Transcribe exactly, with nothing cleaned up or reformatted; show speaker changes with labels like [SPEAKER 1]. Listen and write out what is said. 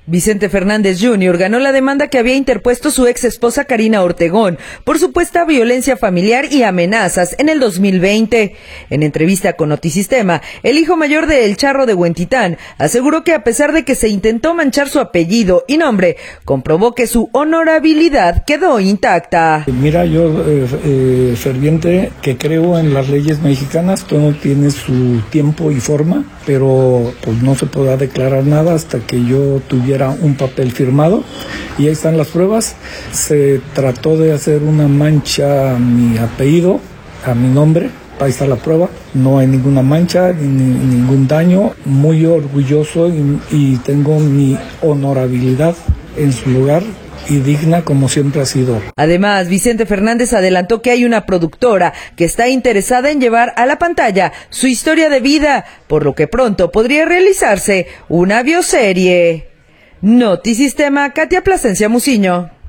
[SPEAKER 1] Vicente Fernández junior ganó la demanda que había interpuesto su ex esposa Karina Ortegón por supuesta violencia familiar y amenazas en el dos mil veinte. En entrevista con Notisistema, el hijo mayor de El Charro de Huentitán aseguró que a pesar de que se intentó manchar su apellido y nombre, comprobó que su honorabilidad quedó intacta.
[SPEAKER 2] Mira, yo eh, eh, ferviente que creo en las leyes mexicanas, todo tiene su tiempo y forma, pero pues no se podrá declarar nada hasta que yo tuviera un papel firmado, y ahí están las pruebas. Se trató de hacer una mancha a mi apellido, a mi nombre, ahí está la prueba, no hay ninguna mancha ni ningún daño. Muy orgulloso y, y tengo mi honorabilidad en su lugar y digna como siempre ha sido.
[SPEAKER 1] Además, Vicente Fernández adelantó que hay una productora que está interesada en llevar a la pantalla su historia de vida, por lo que pronto podría realizarse una bioserie. Notisistema, Katia Plasencia Muciño.